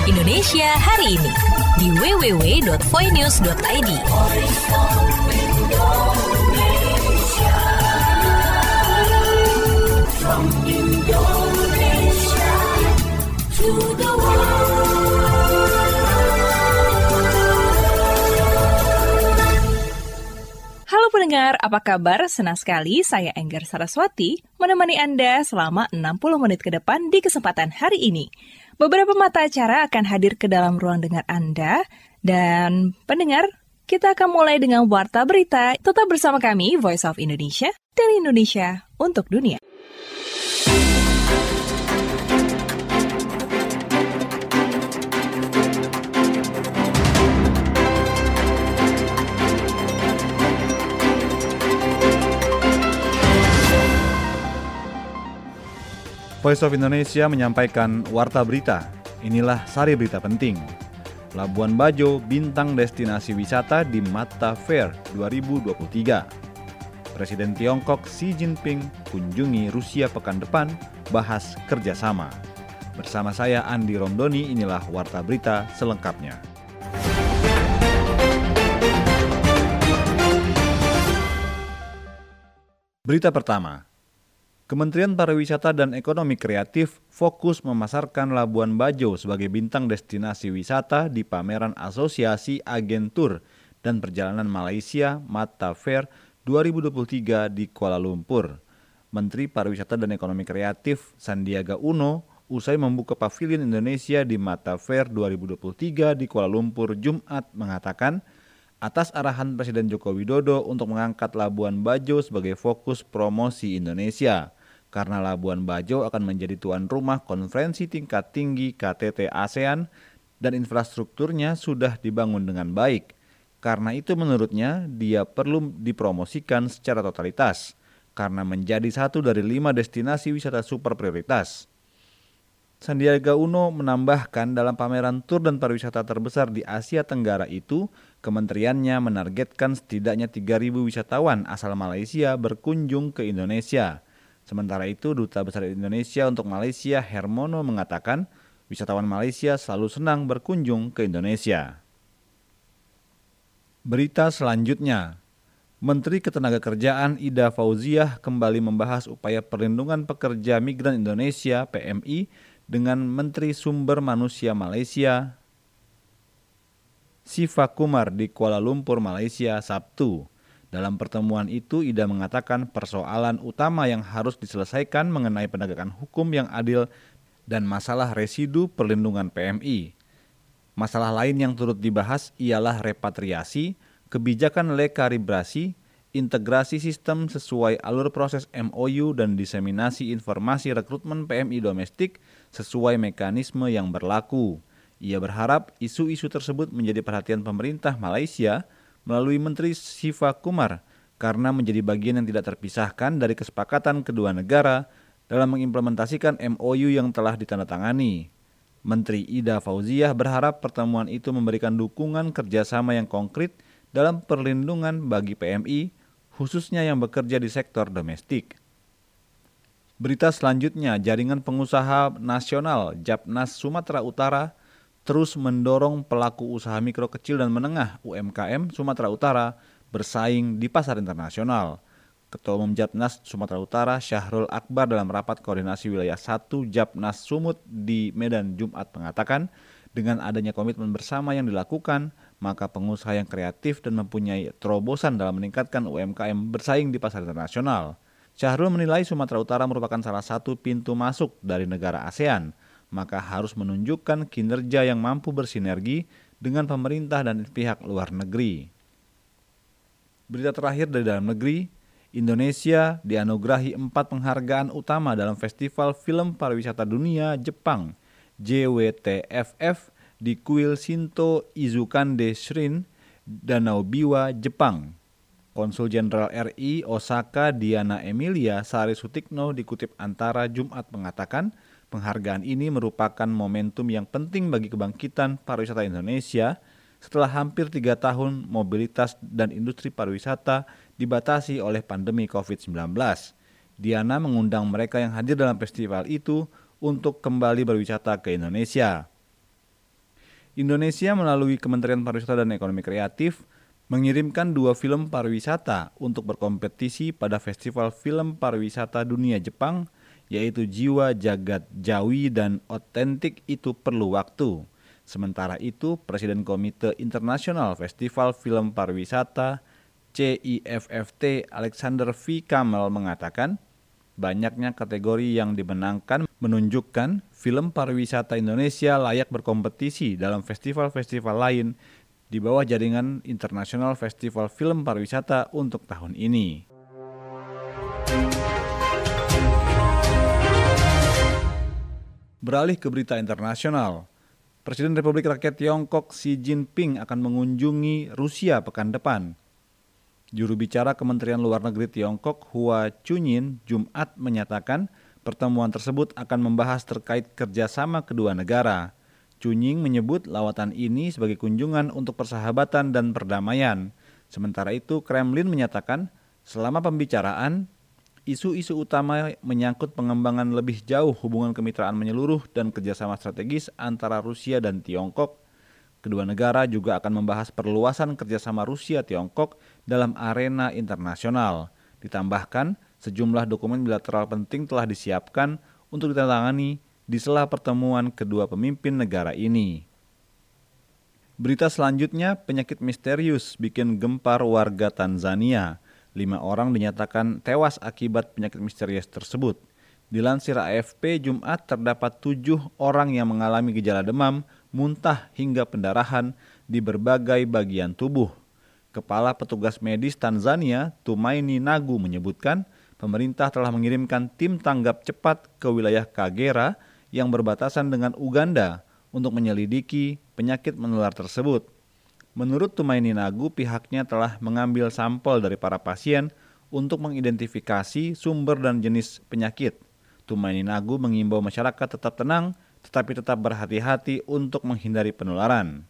Indonesia hari ini di www.voinews.id. From Indonesia to the world. Halo pendengar, apa kabar? Senang sekali saya Enggar Saraswati menemani Anda selama 60 menit ke depan di kesempatan hari ini. Beberapa mata acara akan hadir ke dalam ruang dengar Anda. Dan pendengar, kita akan mulai dengan Warta Berita. Tetap bersama kami, Voice of Indonesia, Tele Indonesia untuk dunia. Voice of Indonesia menyampaikan Warta Berita. Inilah sari berita penting. Labuan Bajo bintang destinasi wisata di Mata Fair 2023. Presiden Tiongkok Xi Jinping kunjungi Rusia pekan depan, bahas kerjasama. Bersama saya Andi Romdoni, inilah Warta Berita selengkapnya. Berita pertama. Kementerian Pariwisata dan Ekonomi Kreatif fokus memasarkan Labuan Bajo sebagai bintang destinasi wisata di pameran Asosiasi Agentur dan Perjalanan Malaysia Mata Fair 2023 di Kuala Lumpur. Menteri Pariwisata dan Ekonomi Kreatif Sandiaga Uno usai membuka pavilion Indonesia di Mata Fair 2023 di Kuala Lumpur Jumat mengatakan, atas arahan Presiden Joko Widodo untuk mengangkat Labuan Bajo sebagai fokus promosi Indonesia. Karena Labuan Bajo akan menjadi tuan rumah konferensi tingkat tinggi KTT ASEAN dan infrastrukturnya sudah dibangun dengan baik. Karena itu menurutnya dia perlu dipromosikan secara totalitas karena menjadi satu dari 5 destinasi wisata super prioritas. Sandiaga Uno menambahkan dalam pameran tur dan pariwisata terbesar di Asia Tenggara itu, kementeriannya menargetkan setidaknya 3.000 wisatawan asal Malaysia berkunjung ke Indonesia. Sementara itu, Duta Besar Indonesia untuk Malaysia Hermono mengatakan wisatawan Malaysia selalu senang berkunjung ke Indonesia. Berita selanjutnya, Menteri Ketenagakerjaan Ida Fauziah kembali membahas upaya perlindungan pekerja migran Indonesia PMI dengan Menteri Sumber Manusia Malaysia Siva Kumar di Kuala Lumpur, Malaysia, Sabtu. Dalam pertemuan itu, Ida mengatakan persoalan utama yang harus diselesaikan mengenai penegakan hukum yang adil dan masalah residu perlindungan PMI. Masalah lain yang turut dibahas ialah repatriasi, kebijakan lekalibrasi, integrasi sistem sesuai alur proses MOU dan diseminasi informasi rekrutmen PMI domestik sesuai mekanisme yang berlaku. Ia berharap isu-isu tersebut menjadi perhatian pemerintah Malaysia melalui Menteri Siva Kumar karena menjadi bagian yang tidak terpisahkan dari kesepakatan kedua negara dalam mengimplementasikan MOU yang telah ditandatangani. Menteri Ida Fauziah berharap pertemuan itu memberikan dukungan kerjasama yang konkret dalam perlindungan bagi PMI, khususnya yang bekerja di sektor domestik. Berita selanjutnya, Jaringan Pengusaha Nasional Japnas Sumatera Utara terus mendorong pelaku usaha mikro kecil dan menengah UMKM Sumatera Utara bersaing di pasar internasional. Ketua Umum Japnas Sumatera Utara Syahrul Akbar dalam rapat koordinasi wilayah 1 Japnas Sumut di Medan Jumat mengatakan, dengan adanya komitmen bersama yang dilakukan, maka pengusaha yang kreatif dan mempunyai terobosan dalam meningkatkan UMKM bersaing di pasar internasional. Syahrul menilai Sumatera Utara merupakan salah satu pintu masuk dari negara ASEAN, maka harus menunjukkan kinerja yang mampu bersinergi dengan pemerintah dan pihak luar negeri. Berita terakhir dari dalam negeri, Indonesia dianugerahi 4 penghargaan utama dalam Festival Film Pariwisata Dunia Jepang JWTFF di Kuil Shinto Izukande Shrine, Danau Biwa, Jepang. Konsul Jenderal RI Osaka Diana Emilia Sari Sutikno dikutip Antara Jumat mengatakan, penghargaan ini merupakan momentum yang penting bagi kebangkitan pariwisata Indonesia setelah hampir 3 tahun mobilitas dan industri pariwisata dibatasi oleh pandemi COVID-19. Diana mengundang mereka yang hadir dalam festival itu untuk kembali berwisata ke Indonesia. Indonesia melalui Kementerian Pariwisata dan Ekonomi Kreatif mengirimkan 2 film pariwisata untuk berkompetisi pada Festival Film Pariwisata Dunia Jepang, yaitu Jiwa Jagat Jawi dan Otentik Itu Perlu Waktu. Sementara itu, Presiden Komite Internasional Festival Film Pariwisata CIFFT Alexander V. Kamel mengatakan, banyaknya kategori yang dimenangkan menunjukkan film pariwisata Indonesia layak berkompetisi dalam festival-festival lain di bawah jaringan Internasional Festival Film Pariwisata untuk tahun ini. Beralih ke berita internasional, Presiden Republik Rakyat Tiongkok Xi Jinping akan mengunjungi Rusia pekan depan. Juru bicara Kementerian Luar Negeri Tiongkok Hua Chunying Jumat menyatakan pertemuan tersebut akan membahas terkait kerjasama kedua negara. Chunying menyebut lawatan ini sebagai kunjungan untuk persahabatan dan perdamaian. Sementara itu, Kremlin menyatakan selama pembicaraan, isu-isu utama menyangkut pengembangan lebih jauh hubungan kemitraan menyeluruh dan kerjasama strategis antara Rusia dan Tiongkok. Kedua negara juga akan membahas perluasan kerjasama Rusia-Tiongkok dalam arena internasional. Ditambahkan, sejumlah dokumen bilateral penting telah disiapkan untuk ditandatangani di sela pertemuan kedua pemimpin negara ini. Berita selanjutnya, penyakit misterius bikin gempar warga Tanzania. 5 orang dinyatakan tewas akibat penyakit misterius tersebut. Dilansir AFP, Jumat terdapat 7 orang yang mengalami gejala demam, muntah hingga pendarahan di berbagai bagian tubuh. Kepala Petugas Medis Tanzania, Tumaini Nagu menyebutkan, pemerintah telah mengirimkan tim tanggap cepat ke wilayah Kagera yang berbatasan dengan Uganda untuk menyelidiki penyakit menular tersebut. Menurut Tumaini Nagu, pihaknya telah mengambil sampel dari para pasien untuk mengidentifikasi sumber dan jenis penyakit. Tumaini Nagu mengimbau masyarakat tetap tenang, tetapi tetap berhati-hati untuk menghindari penularan.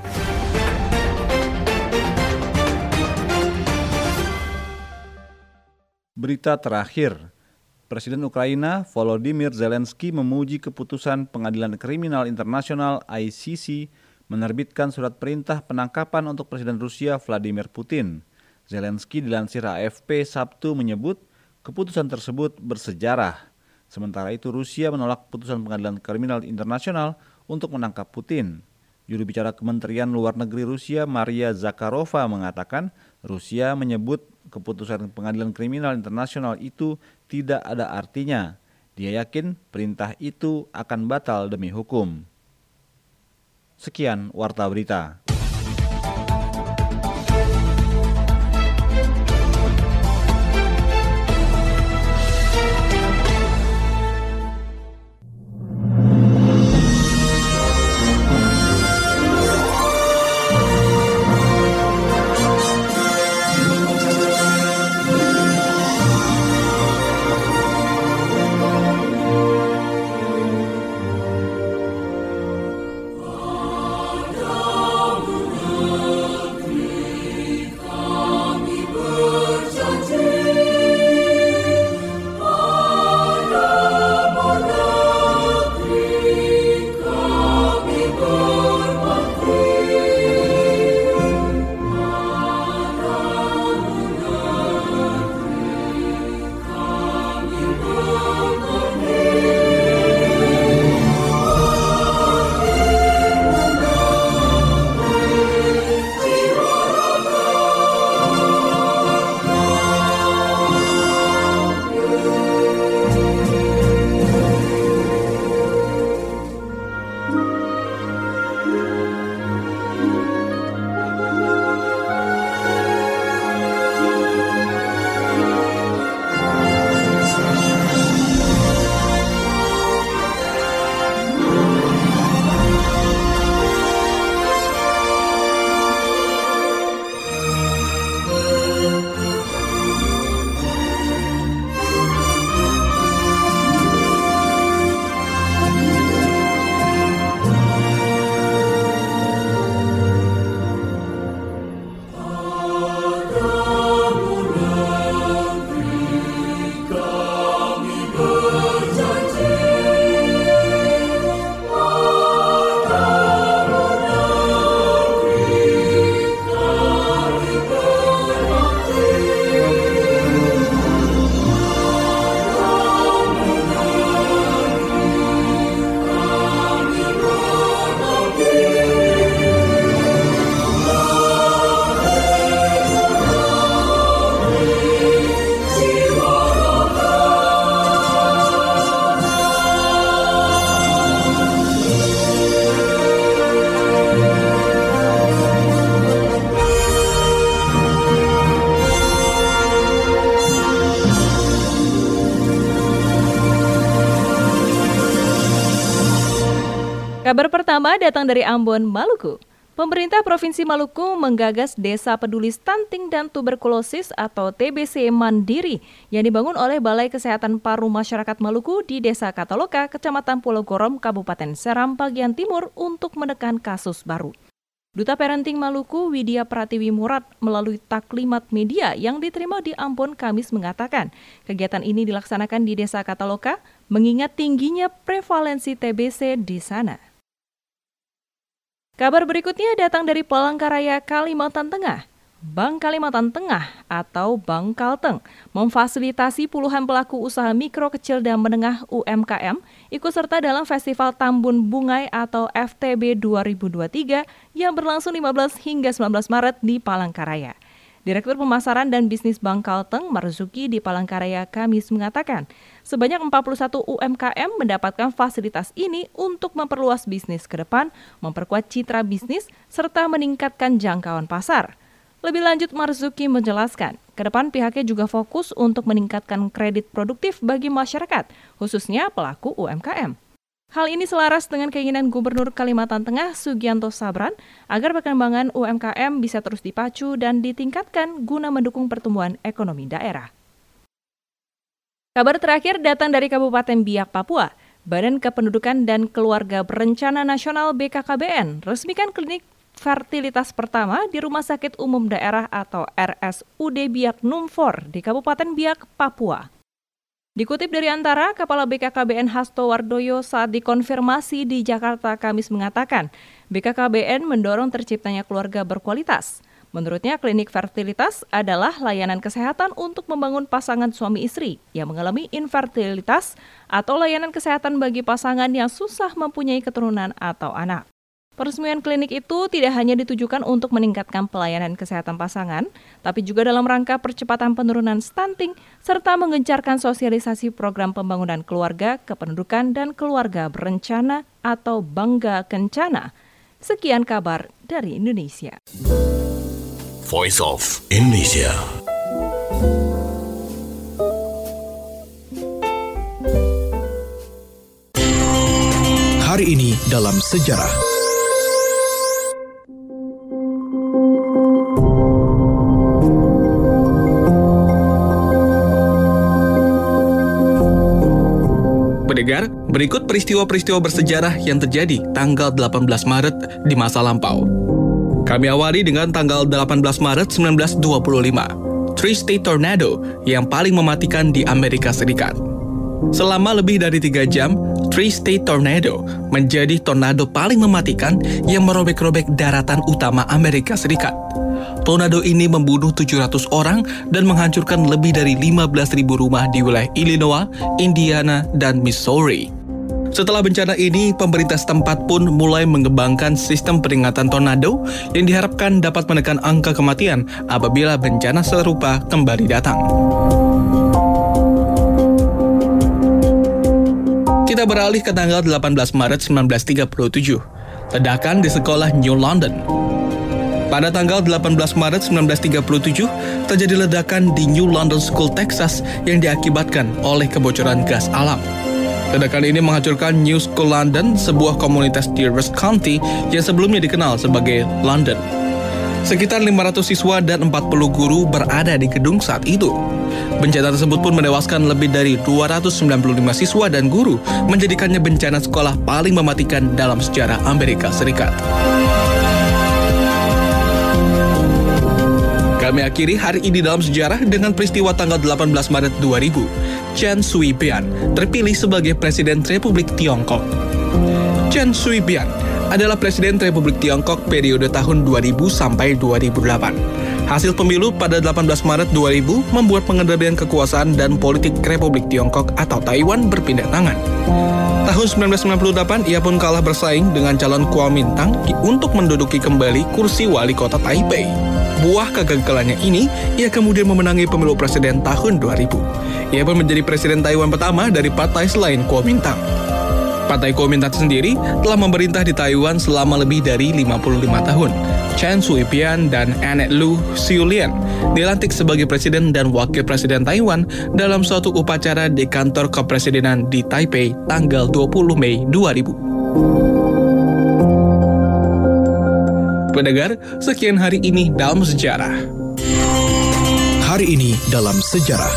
Berita terakhir, Presiden Ukraina Volodymyr Zelensky memuji keputusan Pengadilan Kriminal Internasional ICC menerbitkan surat perintah penangkapan untuk Presiden Rusia Vladimir Putin. Zelensky dilansir AFP Sabtu menyebut keputusan tersebut bersejarah. Sementara itu Rusia menolak keputusan Pengadilan Kriminal Internasional untuk menangkap Putin. Juru bicara Kementerian Luar Negeri Rusia Maria Zakharova mengatakan Rusia menyebut keputusan Pengadilan Kriminal Internasional itu tidak ada artinya. Dia yakin perintah itu akan batal demi hukum. Sekian Warta Berita. Kabar pertama datang dari Ambon, Maluku. Pemerintah Provinsi Maluku menggagas Desa Peduli Stunting dan Tuberkulosis atau TBC Mandiri yang dibangun oleh Balai Kesehatan Paru Masyarakat Maluku di Desa Kataloka, Kecamatan Pulau Gorom, Kabupaten Seram, bagian timur untuk menekan kasus baru. Duta Parenting Maluku Widya Pratiwi Murad melalui taklimat media yang diterima di Ambon Kamis mengatakan kegiatan ini dilaksanakan di Desa Kataloka mengingat tingginya prevalensi TBC di sana. Kabar berikutnya datang dari Palangkaraya, Kalimantan Tengah. Bank Kalimantan Tengah atau Bank Kalteng memfasilitasi puluhan pelaku usaha mikro, kecil, dan menengah UMKM ikut serta dalam Festival Tambun Bungai atau FTB 2023 yang berlangsung 15 hingga 19 Maret di Palangkaraya. Direktur Pemasaran dan Bisnis Bank Kalteng, Marzuki di Palangkaraya Kamis mengatakan, sebanyak 41 UMKM mendapatkan fasilitas ini untuk memperluas bisnis ke depan, memperkuat citra bisnis, serta meningkatkan jangkauan pasar. Lebih lanjut, Marzuki menjelaskan, ke depan pihaknya juga fokus untuk meningkatkan kredit produktif bagi masyarakat, khususnya pelaku UMKM. Hal ini selaras dengan keinginan Gubernur Kalimantan Tengah Sugianto Sabran agar perkembangan UMKM bisa terus dipacu dan ditingkatkan guna mendukung pertumbuhan ekonomi daerah. Kabar terakhir datang dari Kabupaten Biak, Papua. Badan Kependudukan dan Keluarga Berencana Nasional BKKBN resmikan klinik fertilitas pertama di Rumah Sakit Umum Daerah atau RSUD Biak Numfor di Kabupaten Biak, Papua. Dikutip dari Antara, Kepala BKKBN Hasto Wardoyo saat dikonfirmasi di Jakarta Kamis mengatakan, BKKBN mendorong terciptanya keluarga berkualitas. Menurutnya, klinik fertilitas adalah layanan kesehatan untuk membangun pasangan suami istri yang mengalami infertilitas atau layanan kesehatan bagi pasangan yang susah mempunyai keturunan atau anak. Peresmian klinik itu tidak hanya ditujukan untuk meningkatkan pelayanan kesehatan pasangan, tapi juga dalam rangka percepatan penurunan stunting, serta menggencarkan sosialisasi program pembangunan keluarga, kependudukan, dan keluarga berencana atau Bangga Kencana. Sekian kabar dari Indonesia. Voice of Indonesia. Hari ini dalam sejarah. Pendengar, berikut peristiwa-peristiwa bersejarah yang terjadi tanggal 18 Maret di masa lampau. Kami awali dengan tanggal 18 Maret 1925, Tri-State Tornado yang paling mematikan di Amerika Serikat. Selama lebih dari 3 jam, Tri-State Tornado menjadi tornado paling mematikan yang merobek-robek daratan utama Amerika Serikat. Tornado ini membunuh 700 orang dan menghancurkan lebih dari 15.000 rumah di wilayah Illinois, Indiana, dan Missouri. Setelah bencana ini, pemerintah setempat pun mulai mengembangkan sistem peringatan tornado yang diharapkan dapat menekan angka kematian apabila bencana serupa kembali datang. Kita beralih ke tanggal 18 Maret 1937, ledakan di sekolah New London. Pada tanggal 18 Maret 1937, terjadi ledakan di New London School, Texas yang diakibatkan oleh kebocoran gas alam. Ledakan ini menghancurkan New School London, sebuah komunitas di Rust County yang sebelumnya dikenal sebagai London. Sekitar 500 siswa dan 40 guru berada di gedung saat itu. Bencana tersebut pun menewaskan lebih dari 295 siswa dan guru, menjadikannya bencana sekolah paling mematikan dalam sejarah Amerika Serikat. Kami akhiri hari ini dalam sejarah dengan peristiwa tanggal 18 Maret 2000. Chen Shui-bian terpilih sebagai Presiden Republik Tiongkok. Chen Shui-bian adalah Presiden Republik Tiongkok periode tahun 2000 sampai 2008. Hasil pemilu pada 18 Maret 2000 membuat pengendalian kekuasaan dan politik Republik Tiongkok atau Taiwan berpindah tangan. Tahun 1998, ia pun kalah bersaing dengan calon Kuomintang untuk menduduki kembali kursi wali kota Taipei. Buah kegagalannya ini, ia kemudian memenangi pemilu presiden tahun 2000. Ia pun menjadi presiden Taiwan pertama dari partai selain Kuomintang. Partai Kuomintang sendiri telah memerintah di Taiwan selama lebih dari 55 tahun. Chen Shui-bian dan Annette Lu Xiulian dilantik sebagai presiden dan wakil presiden Taiwan dalam suatu upacara di kantor kepresidenan di Taipei tanggal 20 Mei 2000. pendengar, sekian hari ini dalam sejarah. Hari ini dalam sejarah.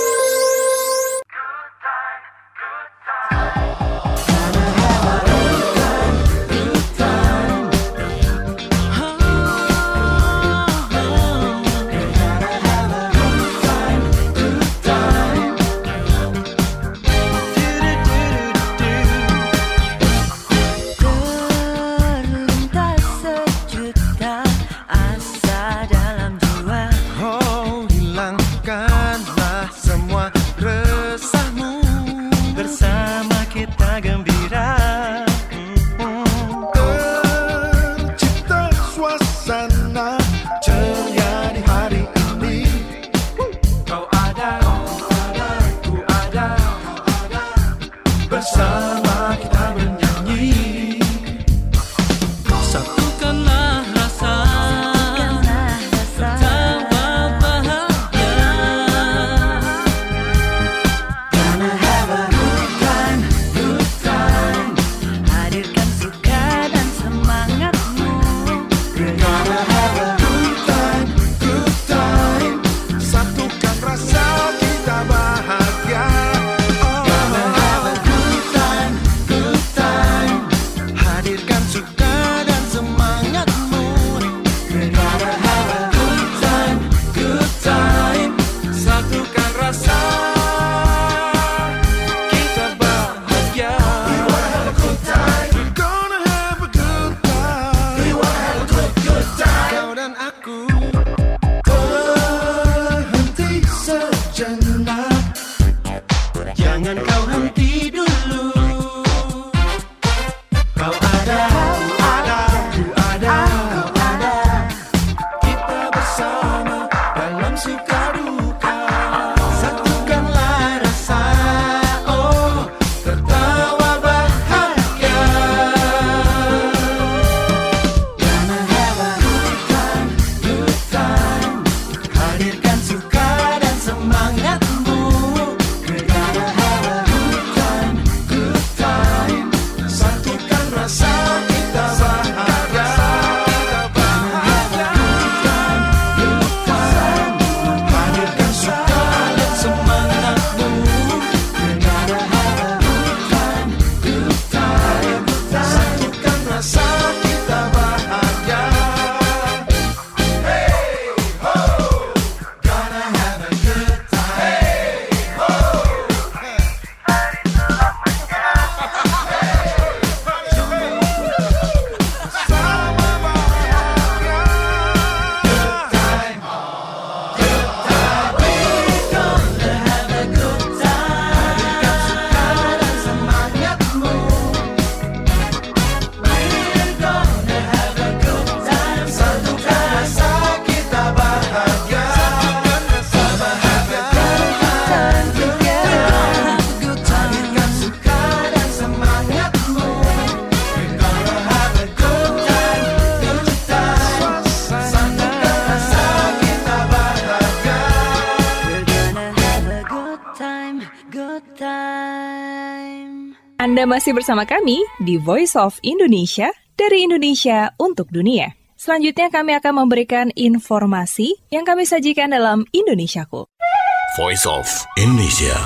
Anda masih bersama kami di Voice of Indonesia, dari Indonesia untuk dunia. Selanjutnya kami akan memberikan informasi yang kami sajikan dalam Indonesiaku. Voice of Indonesia.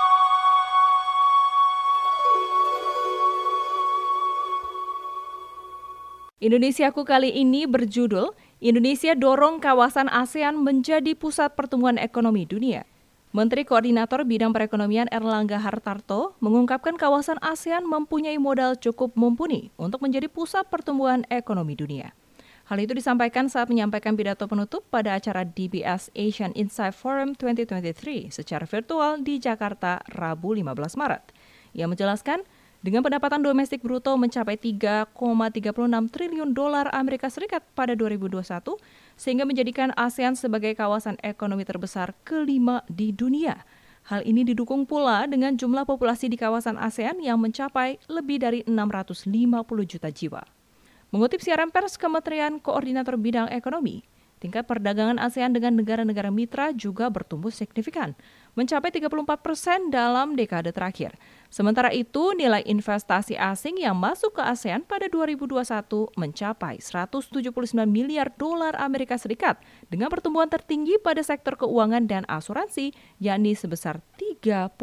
Indonesiaku kali ini berjudul Indonesia dorong kawasan ASEAN menjadi pusat pertumbuhan ekonomi dunia. Menteri Koordinator Bidang Perekonomian Erlangga Hartarto mengungkapkan kawasan ASEAN mempunyai modal cukup mumpuni untuk menjadi pusat pertumbuhan ekonomi dunia. Hal itu disampaikan saat menyampaikan pidato penutup pada acara DBS Asian Insight Forum 2023 secara virtual di Jakarta, Rabu 15 Maret. Ia menjelaskan, dengan pendapatan domestik bruto mencapai 3,36 triliun dolar Amerika Serikat pada 2021, sehingga menjadikan ASEAN sebagai kawasan ekonomi terbesar kelima di dunia. Hal ini didukung pula dengan jumlah populasi di kawasan ASEAN yang mencapai lebih dari 650 juta jiwa. Mengutip siaran pers Kementerian Koordinator Bidang Ekonomi, tingkat perdagangan ASEAN dengan negara-negara mitra juga bertumbuh signifikan. mencapai 34% dalam dekade terakhir. Sementara itu, nilai investasi asing yang masuk ke ASEAN pada 2021 mencapai 179 miliar dolar Amerika Serikat dengan pertumbuhan tertinggi pada sektor keuangan dan asuransi, yakni sebesar 32%.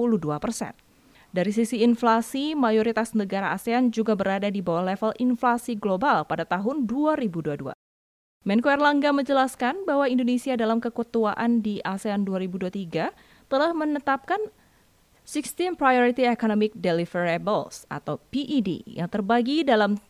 Dari sisi inflasi, mayoritas negara ASEAN juga berada di bawah level inflasi global pada tahun 2022. Menko Erlangga menjelaskan bahwa Indonesia dalam keketuaan di ASEAN 2023 telah menetapkan 16 Priority Economic Deliverables atau PED yang terbagi dalam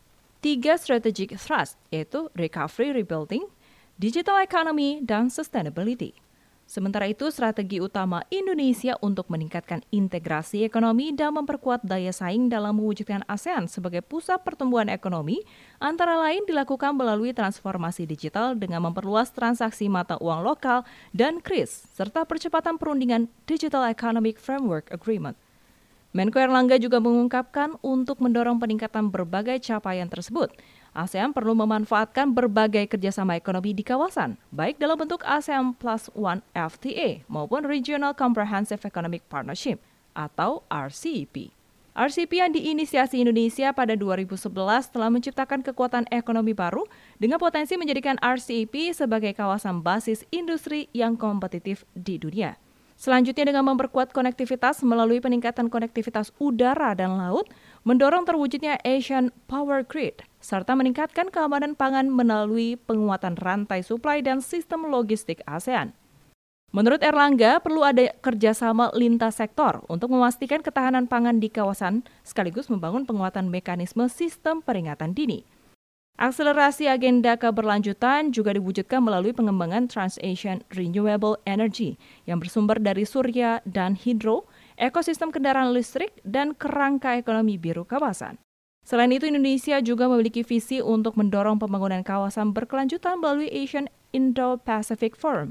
3 strategic thrust, yaitu recovery, rebuilding, digital economy, dan sustainability. Sementara itu, strategi utama Indonesia untuk meningkatkan integrasi ekonomi dan memperkuat daya saing dalam mewujudkan ASEAN sebagai pusat pertumbuhan ekonomi, antara lain dilakukan melalui transformasi digital dengan memperluas transaksi mata uang lokal dan KRIS, serta percepatan perundingan Digital Economic Framework Agreement. Menko Erlangga juga mengungkapkan untuk mendorong peningkatan berbagai capaian tersebut, ASEAN perlu memanfaatkan berbagai kerjasama ekonomi di kawasan, baik dalam bentuk ASEAN Plus One FTA maupun Regional Comprehensive Economic Partnership atau RCEP. RCEP yang diinisiasi Indonesia pada 2011 telah menciptakan kekuatan ekonomi baru dengan potensi menjadikan RCEP sebagai kawasan basis industri yang kompetitif di dunia. Selanjutnya dengan memperkuat konektivitas melalui peningkatan konektivitas udara dan laut, mendorong terwujudnya Asian Power Grid, serta meningkatkan keamanan pangan melalui penguatan rantai suplai dan sistem logistik ASEAN. Menurut Erlangga, perlu ada kerjasama lintas sektor untuk memastikan ketahanan pangan di kawasan, sekaligus membangun penguatan mekanisme sistem peringatan dini. Akselerasi agenda keberlanjutan juga diwujudkan melalui pengembangan Trans-Asian Renewable Energy yang bersumber dari surya dan hidro, ekosistem kendaraan listrik, dan kerangka ekonomi biru kawasan. Selain itu, Indonesia juga memiliki visi untuk mendorong pembangunan kawasan berkelanjutan melalui Asian Indo-Pacific Forum.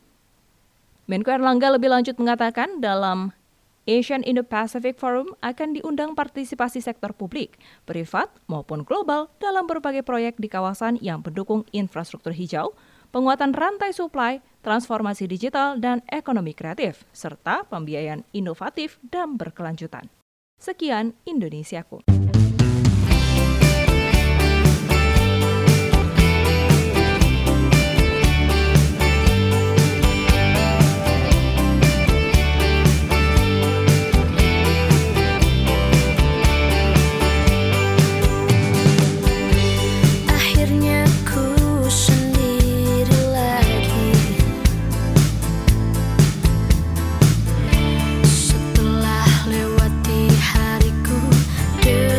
Menko Erlangga lebih lanjut mengatakan dalam Asian Indo-Pacific Forum akan diundang partisipasi sektor publik, privat maupun global dalam berbagai proyek di kawasan yang mendukung infrastruktur hijau, penguatan rantai suplai, transformasi digital dan ekonomi kreatif, serta pembiayaan inovatif dan berkelanjutan. Sekian Indonesiaku. Setelah lewati hariku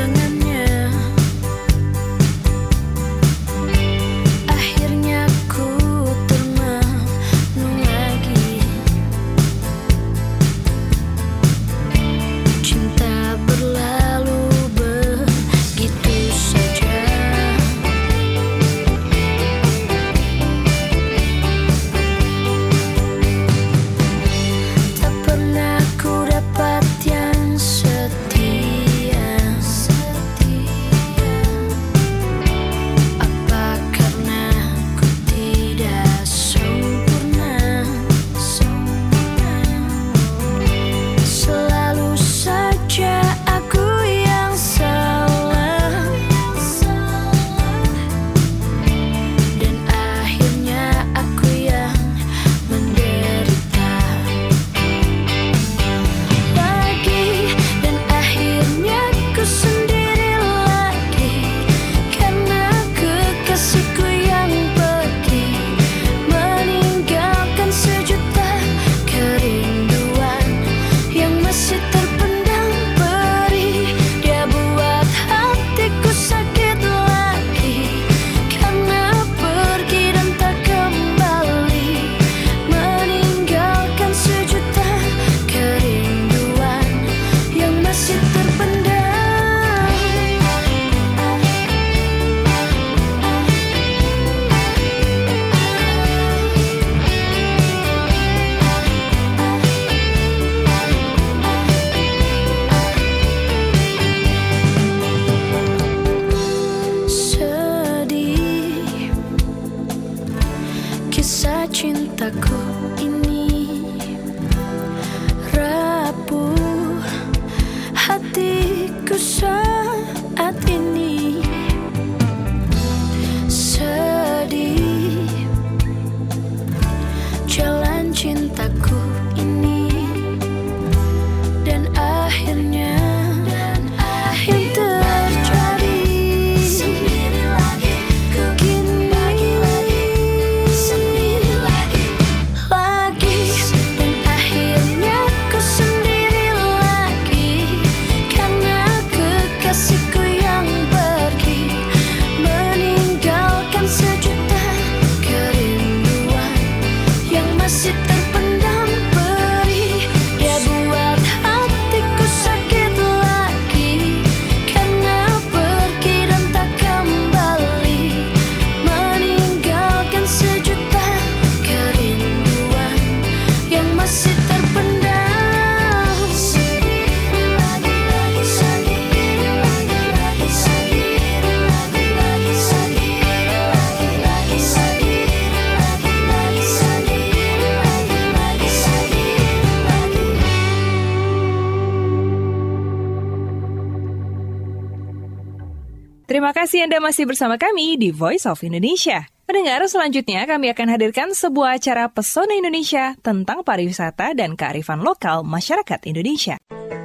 Terima kasih Anda masih bersama kami di Voice of Indonesia. Pendengar, selanjutnya kami akan hadirkan sebuah acara Pesona Indonesia tentang pariwisata dan kearifan lokal masyarakat Indonesia.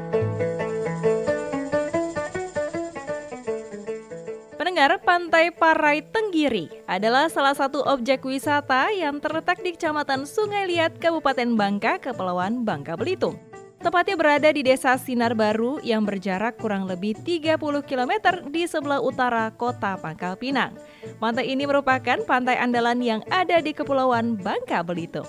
Pendengar, Pantai Parai Tenggiri adalah salah satu objek wisata yang terletak di Kecamatan Sungai Liat, Kabupaten Bangka, Kepulauan Bangka Belitung. Tepatnya berada di Desa Sinar Baru yang berjarak kurang lebih 30 km di sebelah utara kota Pangkal Pinang. Pantai ini merupakan pantai andalan yang ada di Kepulauan Bangka Belitung.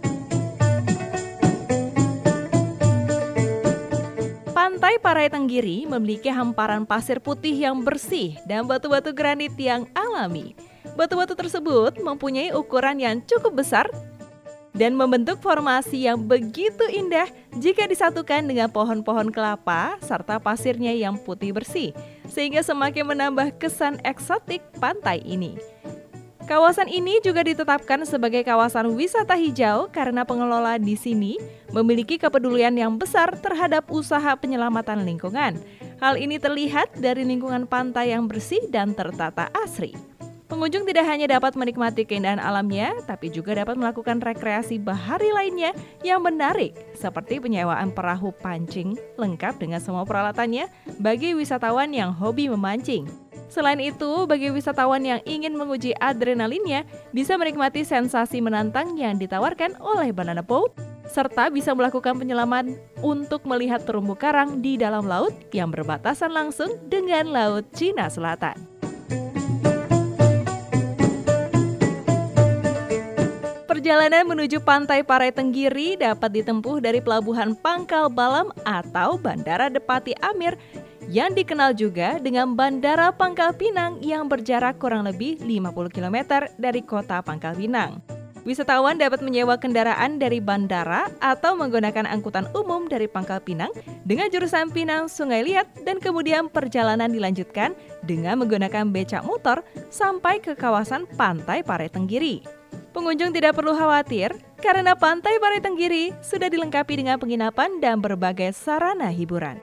Pantai Parai Tenggiri memiliki hamparan pasir putih yang bersih dan batu-batu granit yang alami. Batu-batu tersebut mempunyai ukuran yang cukup besar dan membentuk formasi yang begitu indah jika disatukan dengan pohon-pohon kelapa serta pasirnya yang putih bersih, sehingga semakin menambah kesan eksotik pantai ini. Kawasan ini juga ditetapkan sebagai kawasan wisata hijau karena pengelola di sini memiliki kepedulian yang besar terhadap usaha penyelamatan lingkungan. Hal ini terlihat dari lingkungan pantai yang bersih dan tertata asri. Pengunjung tidak hanya dapat menikmati keindahan alamnya, tapi juga dapat melakukan rekreasi bahari lainnya yang menarik, seperti penyewaan perahu pancing lengkap dengan semua peralatannya bagi wisatawan yang hobi memancing. Selain itu, bagi wisatawan yang ingin menguji adrenalinnya, bisa menikmati sensasi menantang yang ditawarkan oleh banana boat, serta bisa melakukan penyelaman untuk melihat terumbu karang di dalam laut yang berbatasan langsung dengan Laut Cina Selatan. Perjalanan menuju Pantai Parai Tenggiri dapat ditempuh dari Pelabuhan Pangkal Balam atau Bandara Depati Amir yang dikenal juga dengan Bandara Pangkal Pinang yang berjarak kurang lebih 50 km dari kota Pangkal Pinang. Wisatawan dapat menyewa kendaraan dari bandara atau menggunakan angkutan umum dari Pangkal Pinang dengan jurusan Pinang Sungai Liat dan kemudian perjalanan dilanjutkan dengan menggunakan becak motor sampai ke kawasan Pantai Parai Tenggiri. Pengunjung tidak perlu khawatir karena Pantai Parai Tenggiri sudah dilengkapi dengan penginapan dan berbagai sarana hiburan.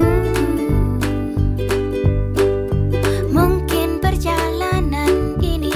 Mungkin perjalanan ini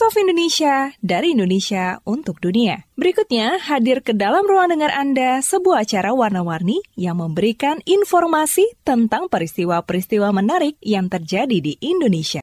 of Indonesia, dari Indonesia untuk dunia. Berikutnya, hadir ke dalam ruang dengar Anda sebuah acara warna-warni yang memberikan informasi tentang peristiwa-peristiwa menarik yang terjadi di Indonesia.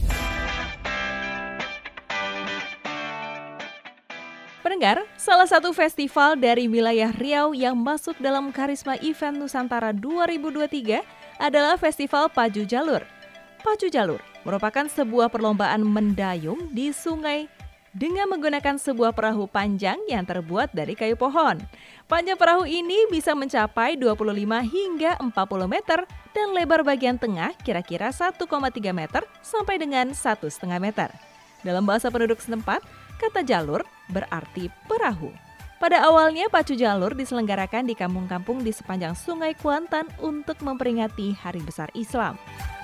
Pendengar, salah satu festival dari wilayah Riau yang masuk dalam Karisma Event Nusantara 2023 adalah Festival Pacu Jalur. Pacu Jalur merupakan sebuah perlombaan mendayung di sungai dengan menggunakan sebuah perahu panjang yang terbuat dari kayu pohon. Panjang perahu ini bisa mencapai 25 hingga 40 meter dan lebar bagian tengah kira-kira 1,3 meter sampai dengan 1,5 meter. Dalam bahasa penduduk setempat, kata jalur berarti perahu. Pada awalnya, Pacu Jalur diselenggarakan di kampung-kampung di sepanjang Sungai Kuantan untuk memperingati Hari Besar Islam.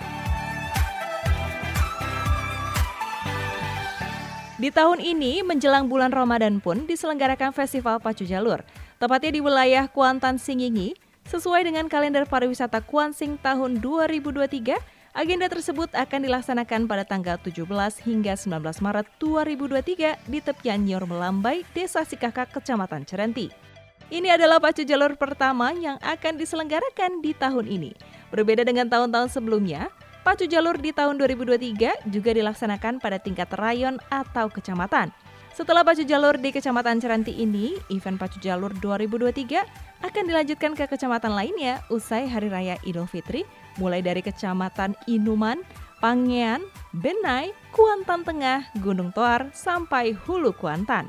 Di tahun ini, menjelang bulan Ramadan pun diselenggarakan Festival Pacu Jalur, tepatnya di wilayah Kuantan Singingi. Sesuai dengan kalender pariwisata Kuansing tahun 2023, agenda tersebut akan dilaksanakan pada tanggal 17 hingga 19 Maret 2023 di tepian Nyor Melambai, Desa Sikakak, Kecamatan Cerenti. Ini adalah Pacu Jalur pertama yang akan diselenggarakan di tahun ini. Berbeda dengan tahun-tahun sebelumnya, Pacu Jalur di tahun 2023 juga dilaksanakan pada tingkat rayon atau kecamatan. Setelah Pacu Jalur di Kecamatan Cerenti ini, event Pacu Jalur 2023 akan dilanjutkan ke kecamatan lainnya usai Hari Raya Idul Fitri, mulai dari Kecamatan Inuman, Pangean, Benai, Kuantan Tengah, Gunung Toar, sampai Hulu Kuantan.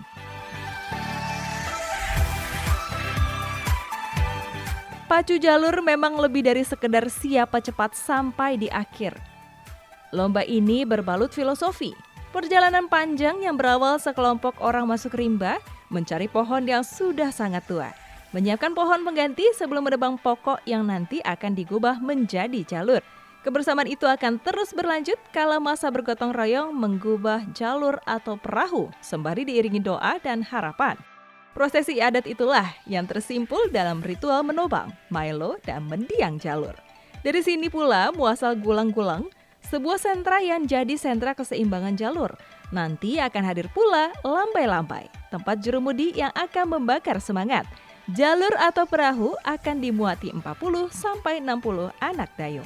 Pacu Jalur memang lebih dari sekedar siapa cepat sampai di akhir. Lomba ini berbalut filosofi. Perjalanan panjang yang berawal sekelompok orang masuk rimba, mencari pohon yang sudah sangat tua. Menyiapkan pohon pengganti sebelum menebang pokok yang nanti akan digubah menjadi jalur. Kebersamaan itu akan terus berlanjut kala masa bergotong royong menggubah jalur atau perahu, sembari diiringi doa dan harapan. Prosesi adat itulah yang tersimpul dalam ritual menobang, maelo, dan mendiang jalur. Dari sini pula muasal gulang-gulang, sebuah sentra yang jadi sentra keseimbangan jalur. Nanti akan hadir pula lambai-lambai, tempat jurumudi yang akan membakar semangat. Jalur atau perahu akan dimuati 40 sampai 60 anak dayung.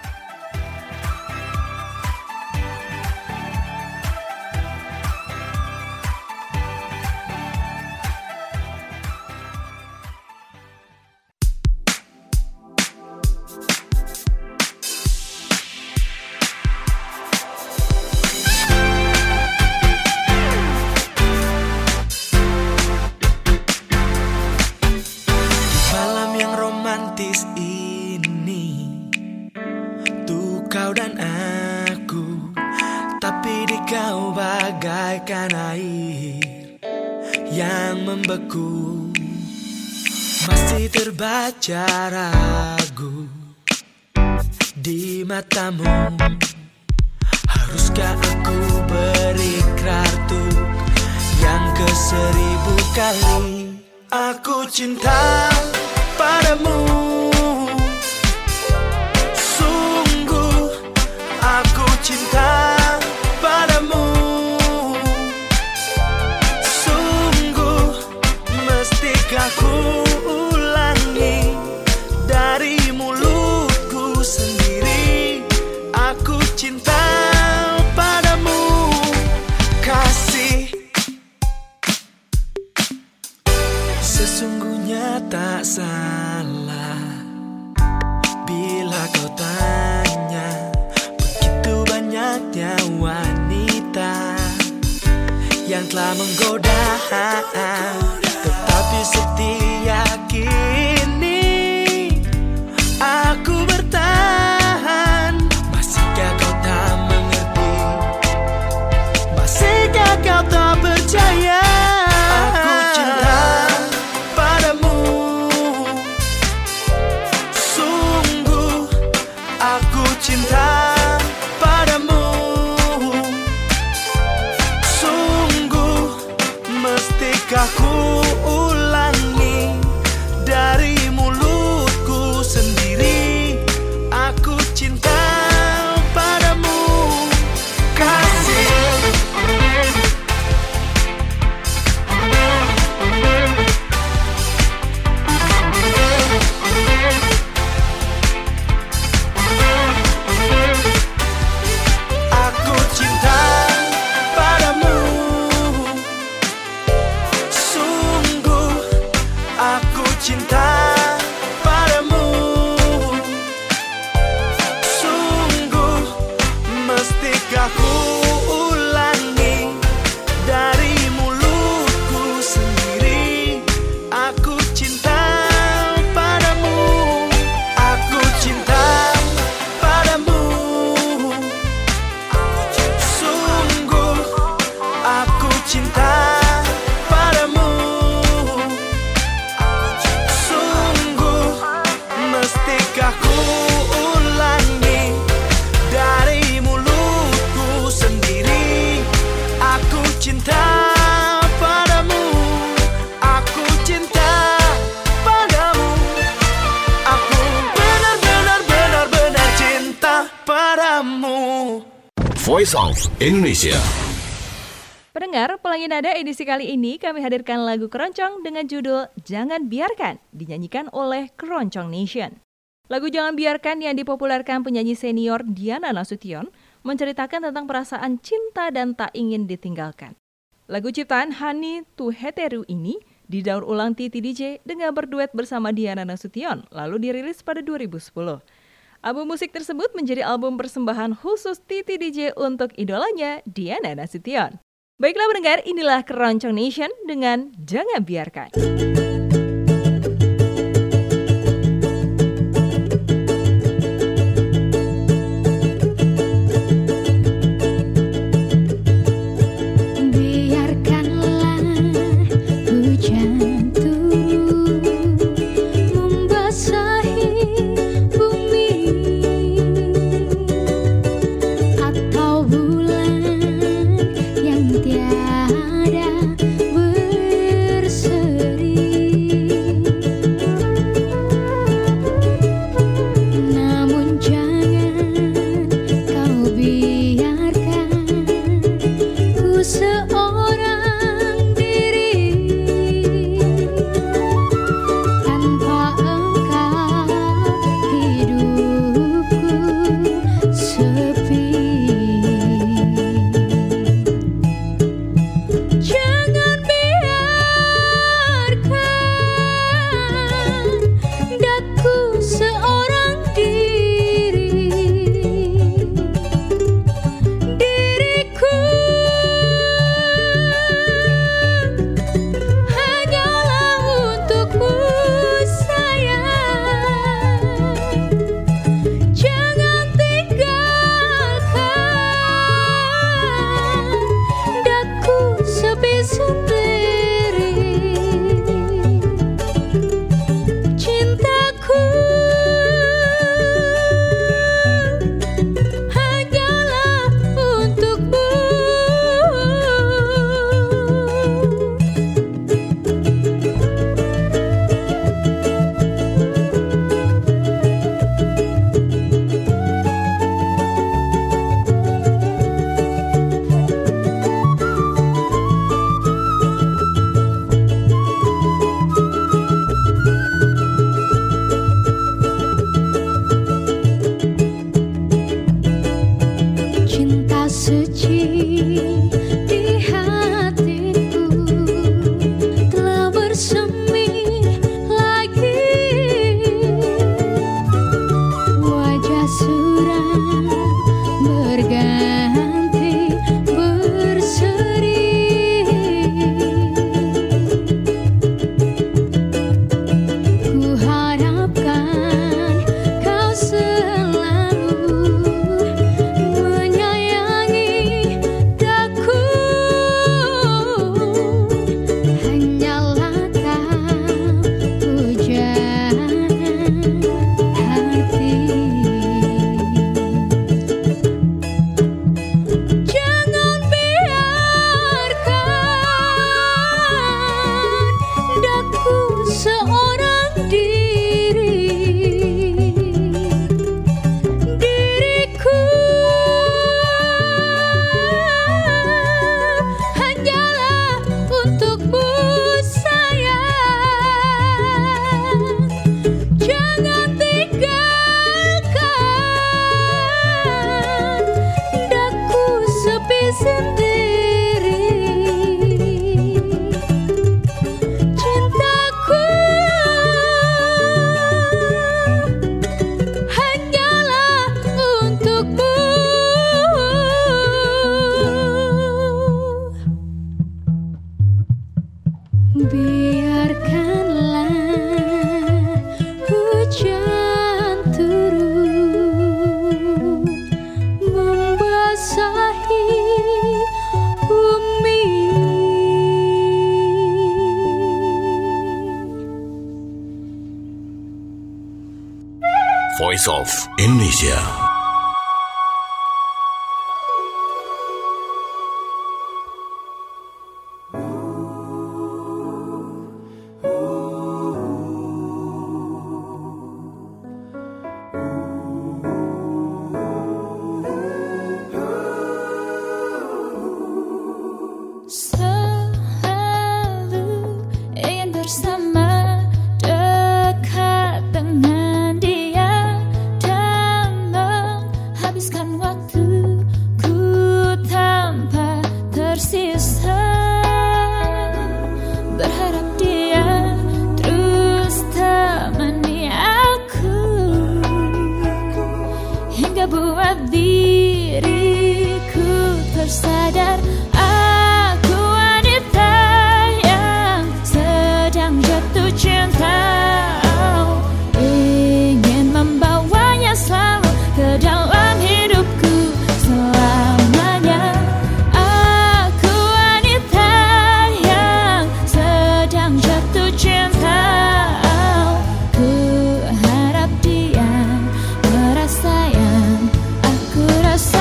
Bagaikan air yang membeku, masih terbaca ragu di matamu. Haruskah aku berikrar tuh yang ke-1000 kali? Aku cinta padamu, sungguh aku cinta padamu. Aku ulangi dari mulutku sendiri. Aku cinta padamu, kasih. Sesungguhnya tak salah bila kau tanya, begitu banyaknya wanita yang telah menggoda, tetapi setia kini aku bertahan. Masihkah kau tak mengerti? Masihkah kau tak percaya? Aku cinta padamu, sungguh aku cinta padamu. Sungguh mestikah ku ulangi dari padamu. Voice of Indonesia. Pendengar, Pelangi Nada edisi kali ini kami hadirkan lagu Keroncong dengan judul Jangan Biarkan, dinyanyikan oleh Keroncong Nation. Lagu Jangan Biarkan yang dipopulerkan penyanyi senior Diana Nasution menceritakan tentang perasaan cinta dan tak ingin ditinggalkan. Lagu ciptaan Hani Tuheteru ini didaur ulang Titi DJ dengan berduet bersama Diana Nasution, lalu dirilis pada 2010. Album musik tersebut menjadi album persembahan khusus Titi DJ untuk idolanya Diana Nasution. Baiklah pendengar, inilah Keroncong Nation dengan Jangan Biarkan. Voice of Indonesia. hingga buat diriku tersadar aku wanita yang sedang jatuh cinta. Ingin membawanya selalu ke dalam hidupku selamanya. Aku wanita yang sedang jatuh cinta. Ku harap dia merasa yang aku rasa.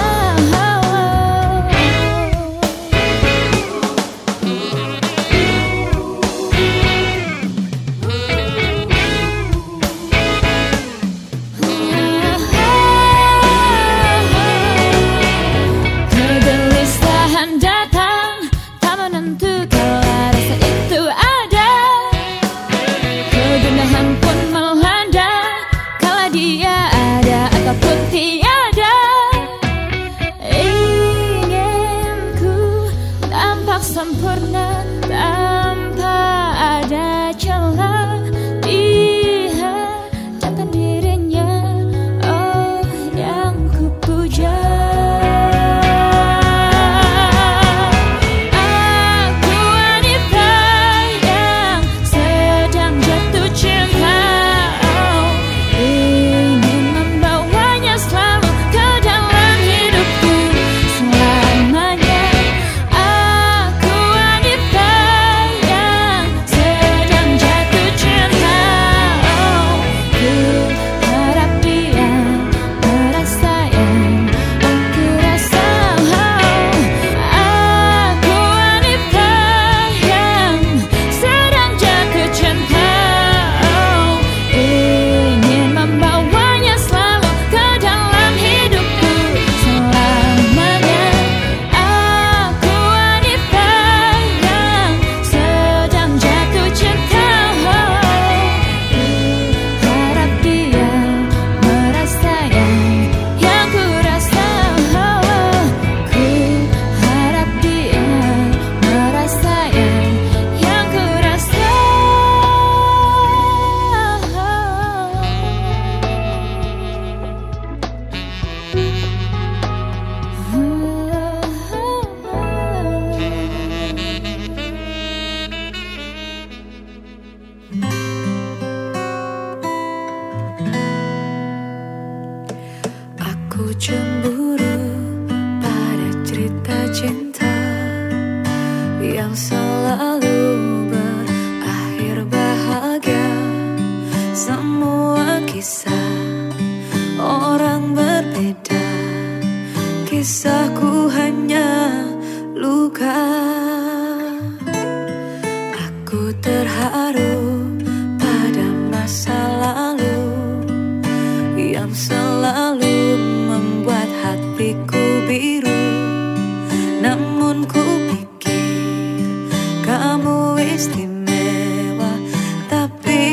Kegelisahan datang tak menentu kala rasa itu ada. Kegundahan pun melanda kala dia ada ataupun tiada. Inginku tampak sempurna tanpa ada celah di hadapan dirinya. Oh, yang ku puja. Aku wanita yang sedang jatuh cinta. Ingin membawanya selalu ke dalam hidupku selamanya. Aku wanita yang sedang jatuh cinta. Ku harap dia merasa yang aku rasa. Aku wanita yang sedang jatuh cinta. Ingin membawanya selalu ke dalam hidupku selamanya. Aku wanita yang sedang jatuh cinta. Harap dia merasa yang ku rasa. Ku harap dia merasa yang ku rasa. Aku cemburu pada cerita cinta yang selalu berakhir bahagia. Semua kisah orang berbeda, kisahku hanya luka. Aku terharu pada masa lalu yang selalu membuat hatiku biru. Namun ku pikir kamu istimewa, tapi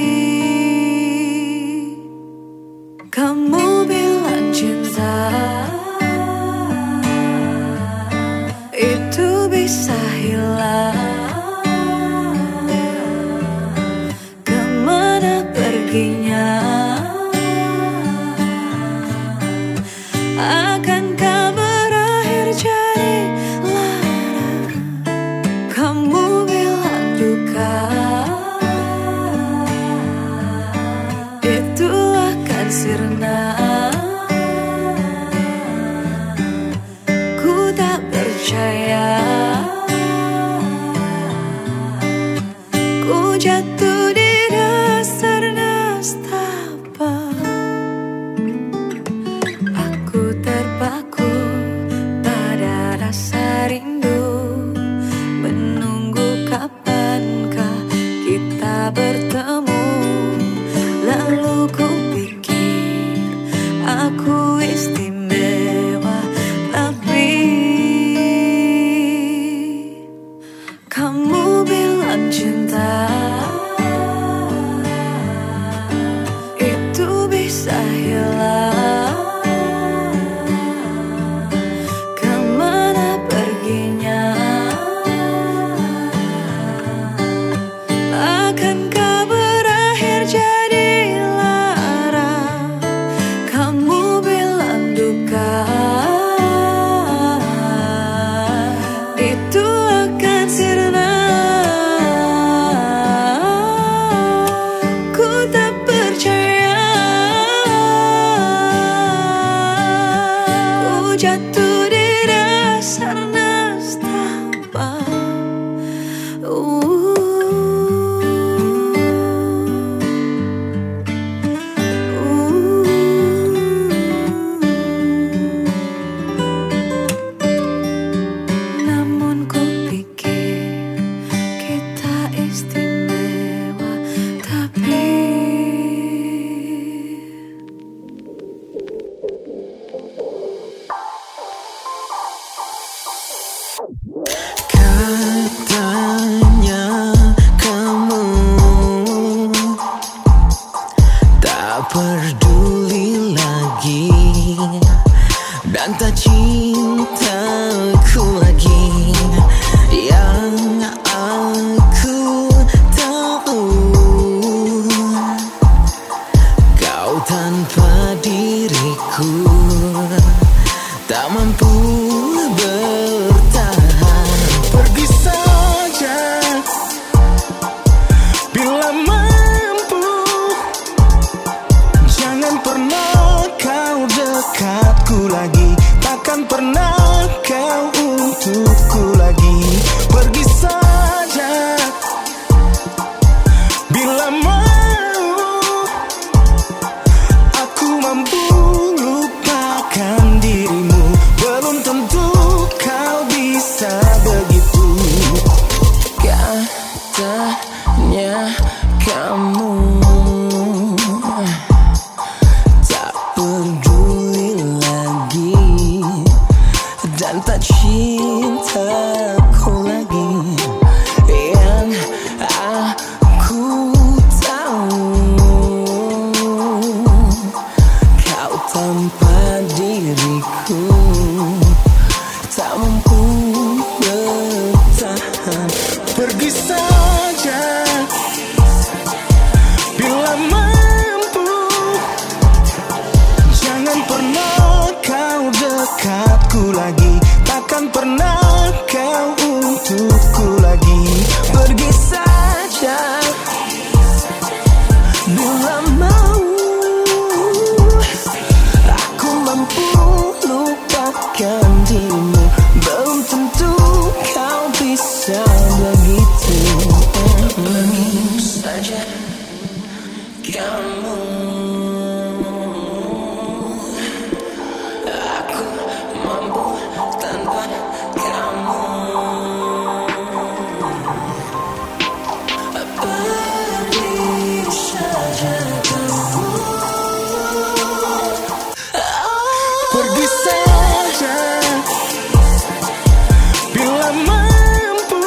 kamu bilang cinta itu bisa hilang. Kemana perginya? Akankah berakhir jadi lara? Kamu bilang duka itu akan sirna. Ku tak percaya. Ku jatuh di dasar nestapa. Aku terpaku pada rasa rindu, menunggu kapankah kita bertemu. Lalu ku pikir aku istimewa, tapi kamu bilang cinta itu bisa hilang. Kemana perginya? Akankah berakhir jadi lara? Kamu bilang lagi, dan tak cintaku lagi. Yang aku tahu, kau tanpa diriku tak mampu bertahan. Pergi saja bila mampu, jangan pernah kau dekatku lagi, takkan pernah kau untukku lagi. Pergi saja bila mau, aku mampu lupakan dirimu. Belum tentu kau bisa begitu. Katanya kamu tak peduli lagi, dan tak cintaku lagi. Yang aku tahu, kau tanpa diriku tak mampu bertahan. Pergi saja bila mampu, jangan pernah kau dekatku lagi, takkan pernah kau untukku lagi. Pergi saja bila mau, aku mampu lupakan dirimu. Belum tentu kau bisa begitu. Pergi saja kamu, aku mampu tanpa kamu. Pergi saja kamu, pergi saja bila mampu,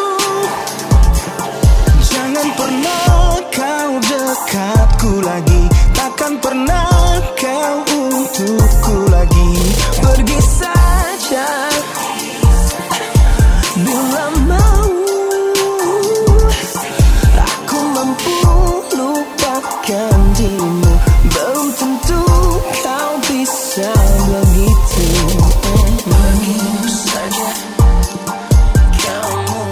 jangan pernah kau dekatku lagi, takkan pernah kau untukku lagi. Pergi saja bila mau, aku mampu lupakan dirimu. Belum tentu kau bisa begitu. Pergi saja kamu,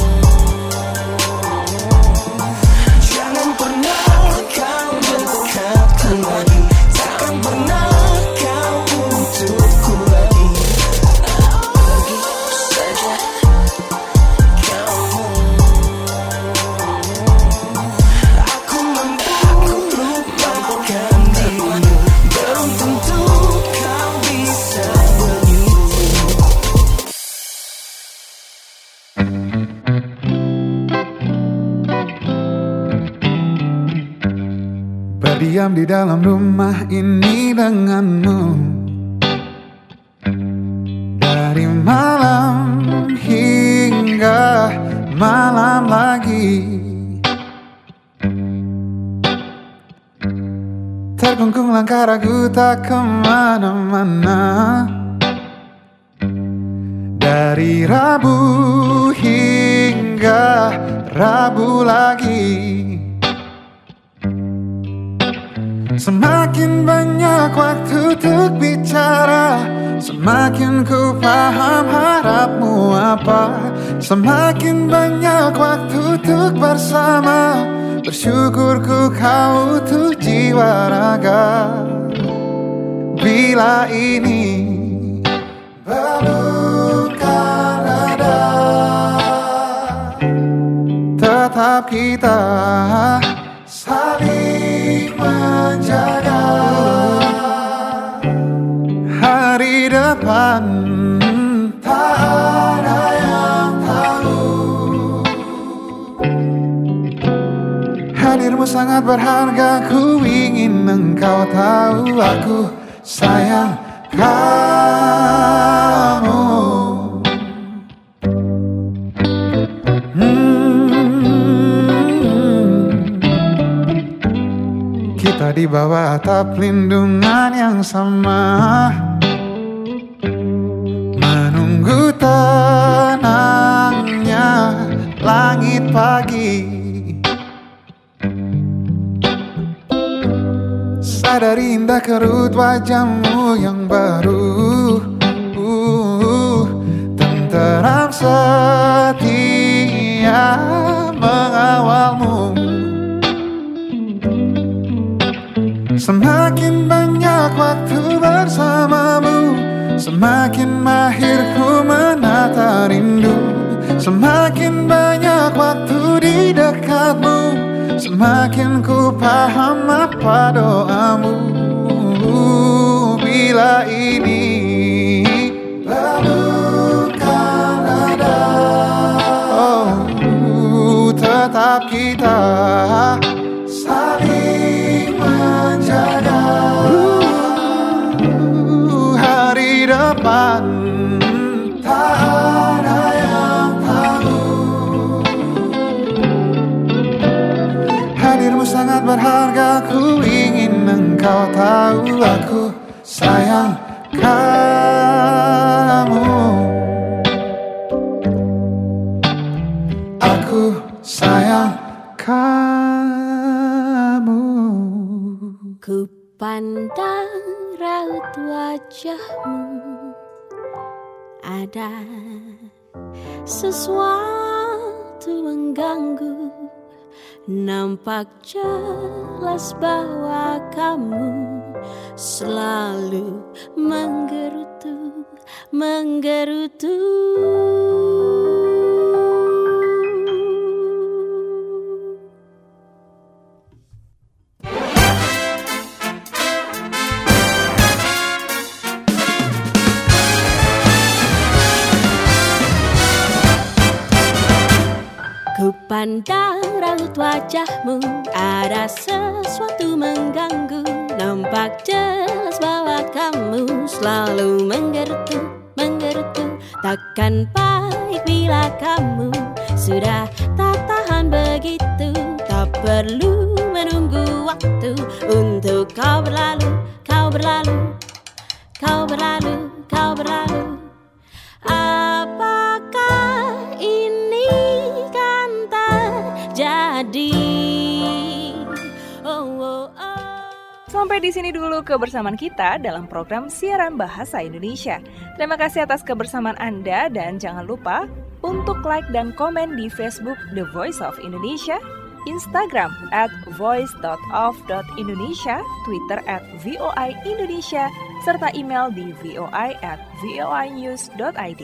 jangan pernah kau dekatku lagi, takkan pernah kau untukku lagi. Pergi saja kamu, aku mampu lupakan dirimu. Belum tentu kau bisa begitu. Berdiam di dalam rumah ini denganmu, dari malam hingga malam lagi. Terkungkung langkah ragu tak kemana-mana, dari Rabu hingga Rabu lagi. Semakin banyak waktu untuk bicara, semakin ku paham harapmu apa. Semakin banyak waktu untuk bersama, bersyukurku kau utuh jiwa raga. Bila ini bukan ada, tetap kita saling menjaga. Hari depan tak ada yang tahu. Hadirmu sangat berharga, ku ingin engkau tahu. Aku sayang kamu. Kita di bawah atap lindungan yang sama, menunggu tenangnya langit pagi. Sadari indah kerut wajahmu yang baru, tenteram setia mengawalmu. Semakin banyak waktu bersamamu, semakin mahir ku menata rindu. Semakin banyak waktu di dekatmu, semakin ku paham apa doamu. Bila ini bukan ada, oh, tetap kita saling menjaga. Hari depan tak ada yang tahu. Hadirmu sangat berharga, ku ingin engkau tahu. Aku sayang kamu, aku sayang kamu. Ku pandang raut wajahmu, ada sesuatu mengganggu. Nampak jelas bahwa kamu selalu menggerutu, menggerutu. Ku pandang raut wajahmu, ada sesuatu mengganggu. Nampak jelas bahwa kamu selalu menggerutu, menggerutu. Takkan baik bila kamu sudah tak tahan begitu. Tak perlu menunggu waktu untuk kau berlalu, kau berlalu, kau berlalu, kau berlalu. Apakah ini kan terjadi? Sampai di sini dulu kebersamaan kita dalam program Siaran Bahasa Indonesia. Terima kasih atas kebersamaan Anda dan jangan lupa untuk like dan komen di Facebook The Voice of Indonesia, Instagram @voice.of.indonesia, Twitter @voiindonesia, serta email di voi@voinews.id.